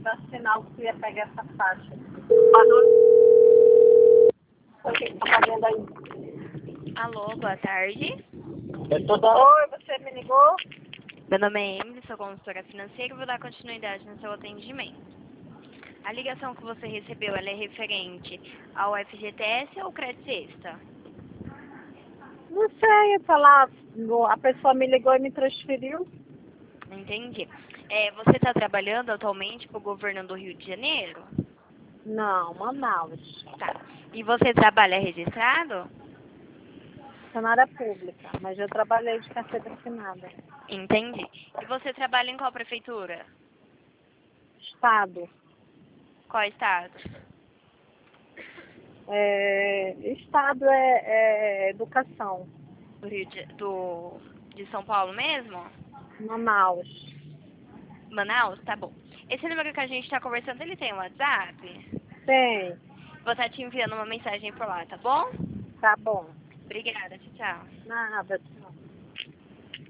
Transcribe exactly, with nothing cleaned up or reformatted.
dar sinal que ia pegar essa faixa. Barulho. O que que tá fazendo aí? Alô, boa tarde. Eu tô dando... Oi, você me ligou? Meu nome é Emily, sou consultora financeira e vou dar continuidade no seu atendimento. A ligação que você recebeu, ela é referente ao F G T S ou crédito extra? Não sei, tá lá, a pessoa me ligou e me transferiu. Entendi. É, você está trabalhando atualmente para o governo do Rio de Janeiro? Não, Manaus. Tá. E você trabalha registrado? Funcionária pública, mas eu trabalhei de carteira assinada. Entendi. E você trabalha em qual prefeitura? Estado. Qual estado? É, estado é, é educação. Do Rio de, do, de São Paulo mesmo? Manaus. Manaus? Tá bom. Esse número que a gente está conversando, ele tem um WhatsApp? Tem. Vou estar te enviando uma mensagem por lá, tá bom? Tá bom. Obrigada, tchau, tchau. Nada.